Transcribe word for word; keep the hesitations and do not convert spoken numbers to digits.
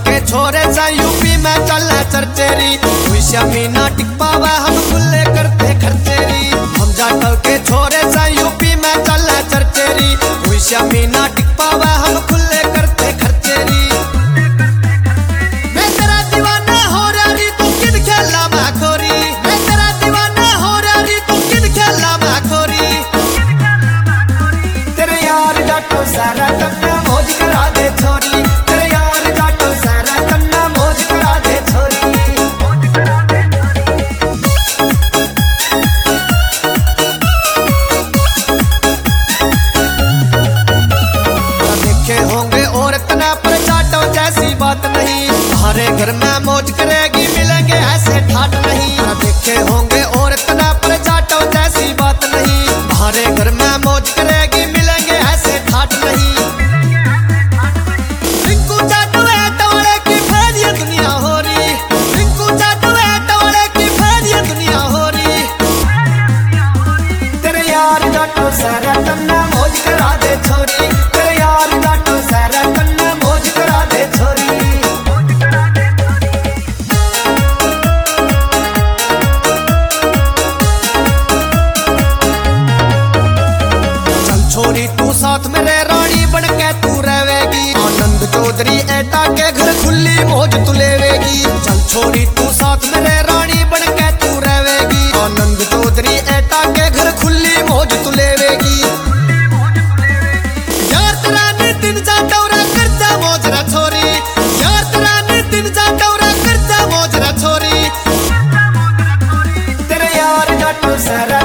के छोरे सा यूपी में चले चरचेरी, मीना टिक पावे हम खुले करते खर्चेरी। हम जाटव के छोरे सा यूपी में चले चरचेरी, मीना टिक पावे हम खुले करते खर्चेरी। मैं तेरा दीवाना हो रही तू किद खेला मैं खोरी, मैं तेरा दीवाना हो रही तू किद खेला मैं खोरी। तेरे यार जाटो सारा कन्ना मौज करा दे छोरी, तेरे यार जाटो सारा कन्ना मौज करा दे छोरी। देखे होंगे और इतना पर जाटो जैसी बात नहीं, हमारे घर में मौज करेगी मिलेंगे ऐसे ठाट नहीं। देखे होंगे और इतना पर जाटो जैसी बात नहीं, हमारे घर में मौज करेगी मिलेंगे ऐसे ठाट नहीं। रिंकू जाटो है टोले की फैल ये दुनिया हो रही, रिंकू जाटो है टोले की फैल ये दुनिया हो रही। तेरे यार जाटो सारा कन्ना मौज करा दे छोरी, तेरे यार जाटो सारा कन्ना मौज करा दे छोरी। छोरी तू साथ मेरे रानी बन के तू रहेगी, आनंद चौधरी एटा के घर खुली मौज तू लेवेगी। चल छोरी तू साथ मेरे रानी बन के तू रहेगी, आनंद चौधरी एटा के घर खुली मौज तू लेवेगी। यार तेरा दिन जाटो रे करजा मौज रे छोरी, यार तेरा दिन जाटो रे करजा मौज रे छोरी। तेरे यार जाटो सारा